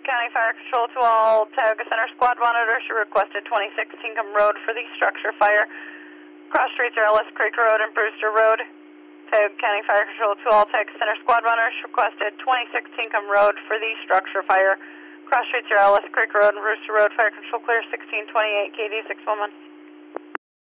County Fire Control to all Tioga Center squad monitors who requested 26 Tinkham Road for the structure fire. Cross streets are Ellis Creek Road and Brewster Road. Tioga County Fire Control to all Tioga Center squad monitors requested 26 Tinkham Road for the structure fire. Cross streets are Ellis Creek Road and Brewster Road. Fire Control clear 1628 KD 611.